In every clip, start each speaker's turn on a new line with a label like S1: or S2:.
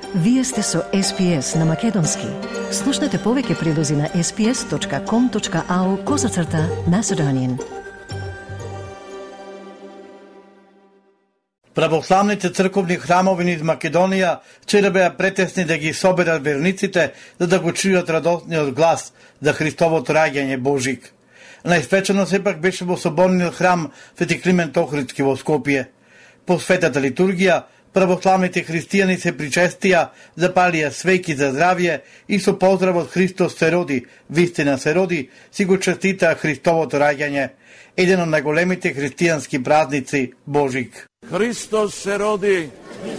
S1: Вие сте со SPS на Македонски. Слушнете повеќе прилози на sps.com.au/Macedonian.
S2: Православните црковни храмови низ Македонија вчера беа претесни да ги соберат верниците за да го чујат радосниот глас за Христовото раѓање Божик. Најсвечено сепак беше во соборниот храм Свети Климент Охридски во Скопје. По светата литургија православните христијани се причестија, запалија свеќи за здравје и со поздравот Христос се роди, вистина се роди, си го честитаа Христовото раѓање, еден од најголемите христијански празници Божик.
S3: Христос се роди,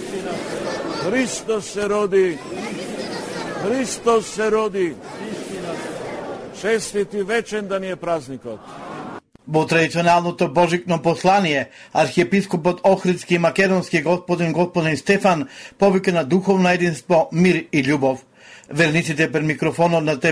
S3: Христос се роди, Христос се роди. Честит и вечен да ни е празникот.
S2: Во традиционалното божикно послание, архиепископот Охридски и македонски господин Стефан повика на духовно единство, мир и љубов. Верниците пред микрофонот на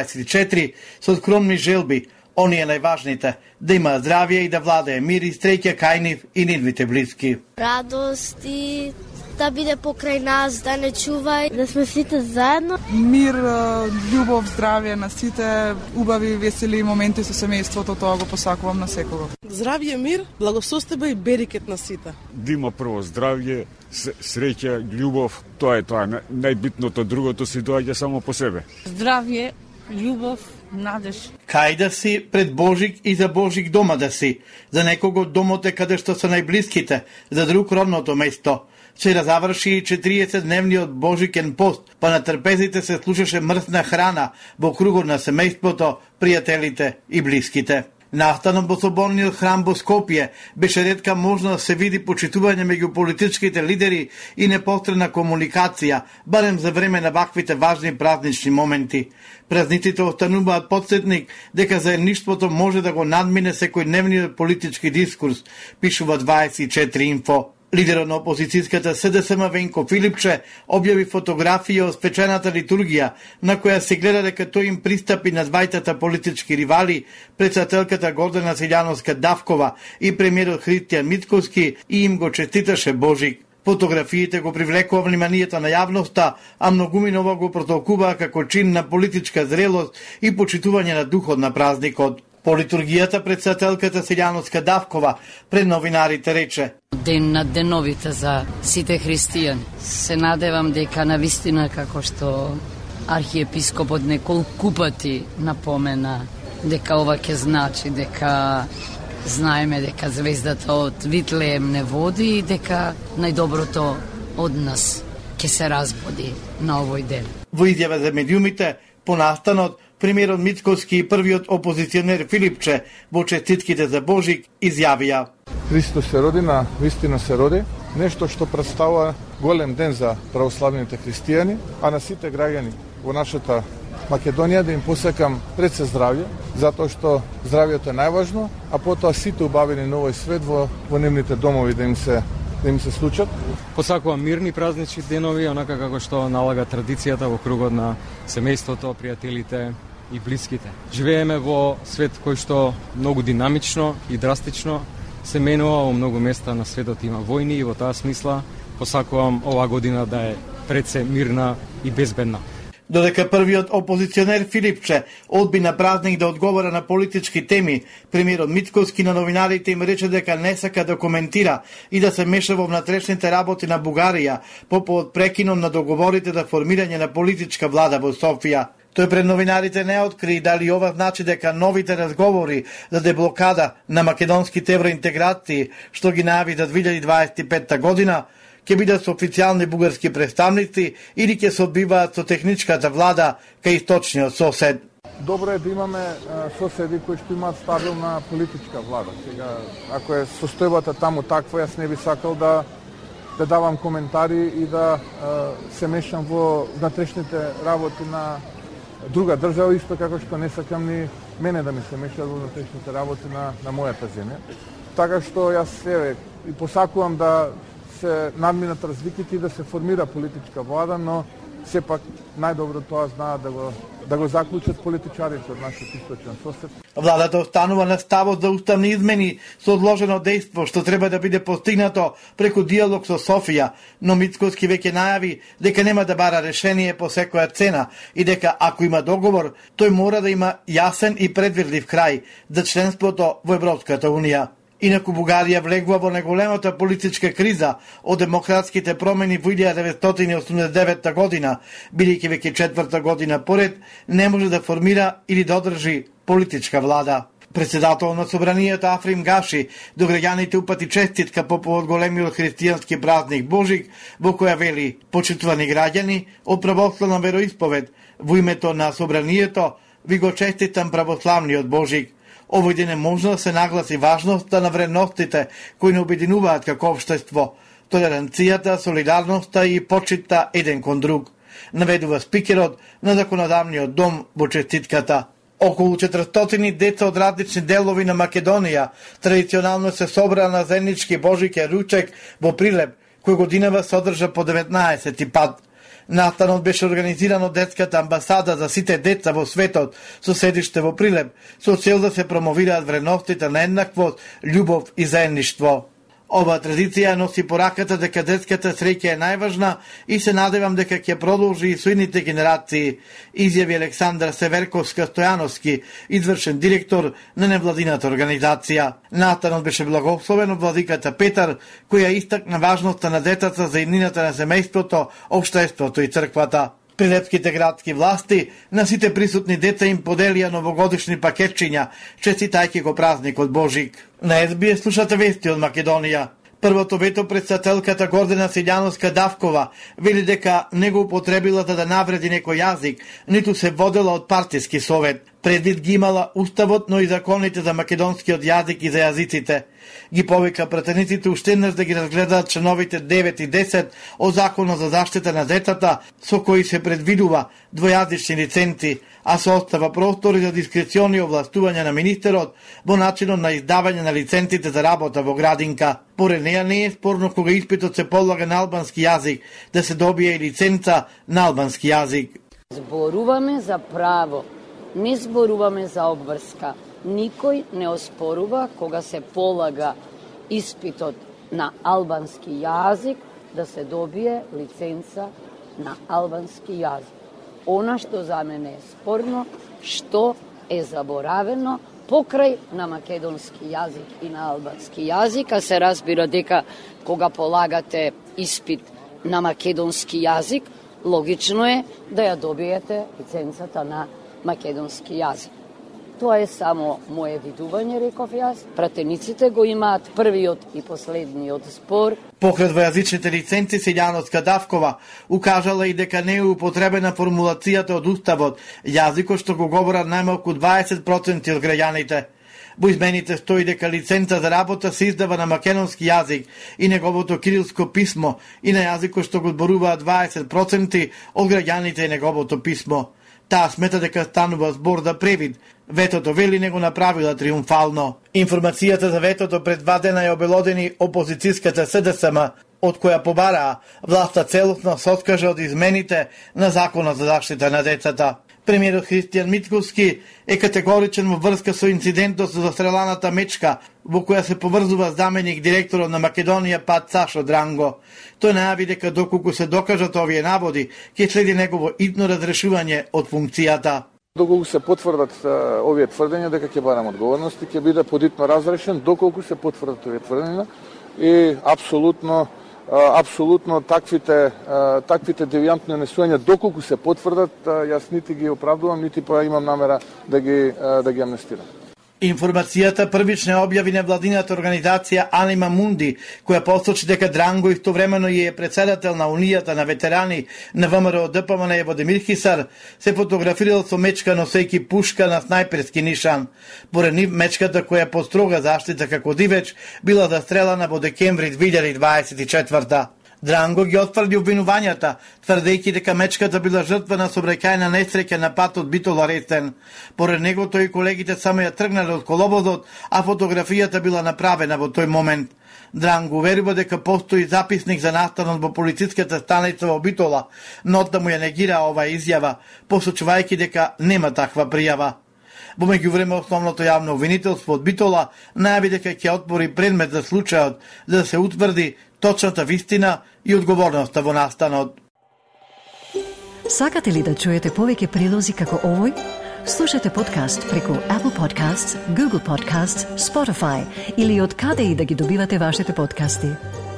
S2: ТВ24 со скромни желби, оние најважните, да има здравје и да владее мир и среќа кај нив и нивните блиски.
S4: Радост и да биде покрај нас, да не чува, да сме сите заедно.
S5: Мир, љубов, здравје на сите, убави, весели моменти со семејството, тоа го посакувам на секого.
S6: Здравје, мир, благосостојба и берекет на сите.
S7: Да има прво здравје, среќа, љубов, тоа е најбитното, другото си доаѓа само по себе.
S8: Здравје, љубов, надеж.
S2: Кај да си пред Божик и за Божик дома да си. За некого домот е каде што се најблиските, за друг родното место. Вчера заврши и 40-дневниот Божикен пост, па на трпезите се слушаше мрсна храна во кругот на семејството, пријателите и блиските. Настанот во соборниот храм во Скопје беше ретка можност да се види почитување меѓу политичките лидери и непосредна комуникација, барем за време на ваквите важни празнични моменти. Празниците остануваат потсетник дека заедништвото може да го надмине секојдневниот политички дискурс, пишува 24 инфо. Лидерот на опозицијската СДСМ Венко Филипче објави фотографија од спечената литургија на која се гледа дека тој им пристапи на двајтата политички ривали, председателката Гордана Силјановска-Давкова и премиерот Христијан Мицковски, и им го честиташе Божик. Фотографиите го привлекува вниманието на јавноста, а многуминова го протолкуваа како чин на политичка зрелост и почитување на духот на празникот. По литургијата председателката Силјановска-Давкова пред новинарите рече:
S8: Ден на деновите за сите христијани. Се надевам дека навистина, како што архиепископот неколку пати напомена, дека ова ќе значи дека знаеме дека звездата од Витлеем не води и дека најдоброто од нас ќе се разбуди на овој ден.
S2: Во изјава за медиумите, по настанот, премиерот Мицковски и првиот опозиционер Филипче во честитките за Божик изјавија:
S9: Христос се роди, на вистина се роди, нешто што представува голем ден за православните христијани, а на сите граѓани во нашата Македонија да им посакам пред се здравје, затоа што здравјето е најважно, а потоа сите убавени на овој свет во нивните домови да им се случат.
S10: Посакувам мирни празнични денови, онака како што налага традицијата во кругот на семејството, пријателите и блиските. Живееме во свет кој што многу динамично и драстично се менува, во многу места на светот има војни и во таа смисла посакувам оваа година да е пред се мирна и безбедна.
S2: Додека првиот опозиционер Филипче одби на празник да одговора на политички теми, премиерот Мицковски на новинарите им рече дека не сака да коментира и да се меша во внатрешните работи на Бугарија по повод прекинот на договорите за формирање на политичка влада во Софија. Тој пред новинарите не откри дали ова значи дека новите разговори за деблокада на македонските евроинтеграции, што ги најави за 2025 година, ќе бидат со официјални бугарски представници или ќе се одбиваат со техничката влада кај источниот сосед.
S9: Добро е да имаме соседи кои што имаат стабилна политичка влада. Сега, ако е состојбата таму таква, јас не би сакал да давам коментари и да се мешам во внатрешните работи на друга држава, исто како што не сакам ни мене да ми се мешат во внатрешните работи на мојата земја. Така што јас и посакувам да се надминат разликите и да се формира политичка влада, но сепак најдобро тоа знаат да го заклучат политичарите од нашиот источен сосед.
S2: Владата останува на ставот за уставни измени со одложено дејство што треба да биде постигнато преку диалог со Софија, но Мицкоски веќе најави дека нема да бара решение по секоја цена и дека ако има договор, тој мора да има јасен и предвидлив крај за членството во Европската унија. Инаку Бугарија влегува во најголемата политичка криза од демократските промени во 1989 година, бидејќи веќе четврта година поред не може да формира или да одржи политичка влада. Председател на Собранието Африм Гаши до граѓаните упати честитка по повод големиот христијански празник Божик, во која вели: почитувани граѓани од православна вероисповед, во името на Собранието ви го честитам православниот Божик. Овој ден е можно да се нагласи важноста на вредностите кои не обединуваат како општество, толеранцијата, солидарноста и почитта еден кон друг, наведува спикерот на законодавниот дом во честитката. Околу 400 деца од различни делови на Македонија традиционално се собраа на заеднички Божике ручек во Прилеп, кој годинава се одржа по 19 пат. Настанот беше организиран од детската амбасада за сите деца во светот со седиште во Прилеп, со цел да се промовираат вредностите на еднаквост, љубов и заедништво. Ова традиција носи пораката дека детската среќа е најважна и се надевам дека ќе продолжи и со идните генерации, изјави Александар Северковска-Стојановски, извршен директор на невладината организација. Настанот беше благословен од владиката Петар, која истакна важноста на детата за иднината на семејството, општеството и црквата. Прилепските градски власти на сите присутни деца им поделија новогодишни пакетчиња, честитајќи го празникот Божик. На СБС слушате вести од Македонија. Првото вето председателката Гордана Силјановска-Давкова вели дека не го употребила за да навреди некој јазик, ниту се водела од партиски совет. Предвид ги имала уставот, но и законите за македонскиот јазик и за јазиците. Ги повика пратениците уште еднаш да ги разгледаат членовите 9 и 10 од Законот за заштита на децата, со кои се предвидува двојазични лиценци, а се остава простор за дискрециони овластувања на министерот во начинот на издавање на лиценците за работа во градинка. Поред неја не е спорно кога испитот се полага на албански јазик да се добие и лиценца на албански јазик.
S8: Зборуваме за право, не зборуваме за обврска. Никој не оспорува кога се полага испитот на албански јазик да се добие лиценца на албански јазик. Она што за мене е спорно, што е заборавено покрај на македонски јазик и на албански јазик, а се разбира дека кога полагате испит на македонски јазик, логично е да ја добиете лиценцата на македонски јазик. Тоа е само моje видување, реков јас. Пратениците го имаат првиот и последниот збор.
S2: Покрај двојазичните лиценци, Силјановска-Давкова укажала и дека не е употребена формулацијата од Уставот, јазикот што го говорат најмалку 20% од граѓаните. Во измените стои дека лиценца за работа се издава на македонски јазик и неговото кирилско писмо и на јазикот што го зборуваат 20% од граѓаните и неговото писмо. Таа смета дека станува збор за превид. Ветото вели не го направила триумфално. Информацијата за ветото пред 2 дена ја обелодени опозицијската СДСМ, од која побараа власта целосно се откаже од измените на Законот за заштита на децата. Премиерот Христијан Мицкоски е категоричен во врска со инцидентот со застреланата мечка, во која се поврзува заменик директорот на Македонија Пат Сашо Дранго. Тој најави дека доколку се докажат овие наводи, ќе следи негово идно разрешување од функцијата.
S9: Доколку се потврдат овие тврдења дека ќе барам одговорности, ќе биде подитно разрешен доколку се потврдат овие тврдења и апсолутно таквите девијантни несувања доколку се потврдат, јас нити ги оправдувам, нити па имам намера да ги амнестирам.
S2: Информацијата првично објави невладината организација Анима Мунди, која посочи дека Дранго истовремено е председател на Унијата на ветерани на ВМРО ДПМН Водимир Хисар, се фотографирал со мечка носејќи пушка на снајперски нишан. Поред нив мечката која под строга заштита како дивеч била застрелана во декември 2024. Дранго ги отврди обвинувањата, тврдејќи дека мечката била жртва на сообраќајна несреќа на патот Битол Арестен. Поред него тој и колегите само ја тргнале од коловозот, а фотографијата била направена во тој момент. Дрангу верува дека постои записник за настанот во полициската станица во Битола, но да му ја негира оваа изјава, посочувајќи дека нема таква пријава. Во меѓувреме основното јавно обвинителство од Битола најави дека ќе отвори предмет за случајот за да се утврди точната вистина и одговорноста во настанот.
S1: Сакате ли да чуете повеќе прилози како овој? Слушате подкаст преку Apple Podcasts, Google Podcasts, Spotify или од каде и да ги добивате вашите подкасти.